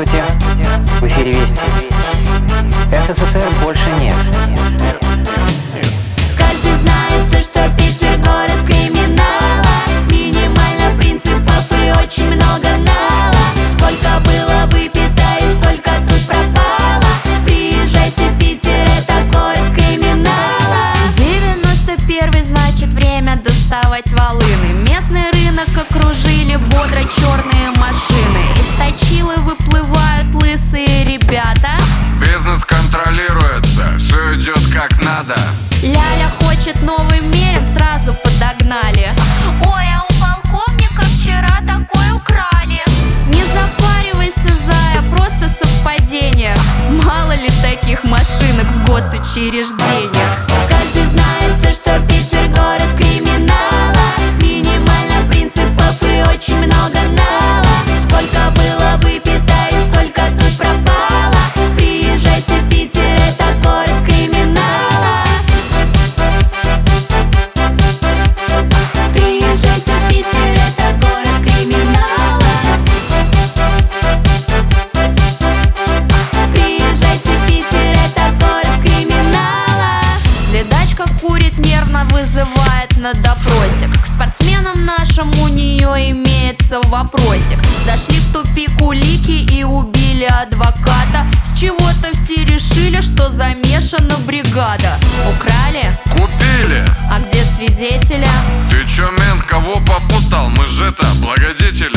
Здравствуйте, в эфире Вести. СССР больше нет. Каждый знает то, что Питер город криминала. Минимально принципов и очень много нала. Сколько было выпито и сколько тут пропало. Приезжайте в Питер, это город криминала. 91-й, значит время доставать волыны. Местный рынок окружили бодро черные машины. Из точилы выплывают лысые ребята. Бизнес контролируется, все идет как надо. Ляля хочет новый Мерин, сразу подогнали. Ой, а у полковника вчера такой украли. Не запаривайся, зая, просто совпадение. Мало ли таких машинок в госучреждениях. Каждый знает то, что Питер город криминала. Минимально принципов и очень много нала. Сколько было выпито и сколько тут пропало. Приезжайте в Питер, это город криминала. Приезжайте в Питер, это город криминала. Приезжайте в Питер, это город криминала. Следачка курит, нервно вызывает на допросик. К спортсменам нашим у нее имеется вопросик. Зашли в тупик улики и убили адвоката. С чего-то все решили, что замешана бригада. Украли? Купили. А где свидетеля? Ты чё, мент, кого попутал? Мы же это, благодетели.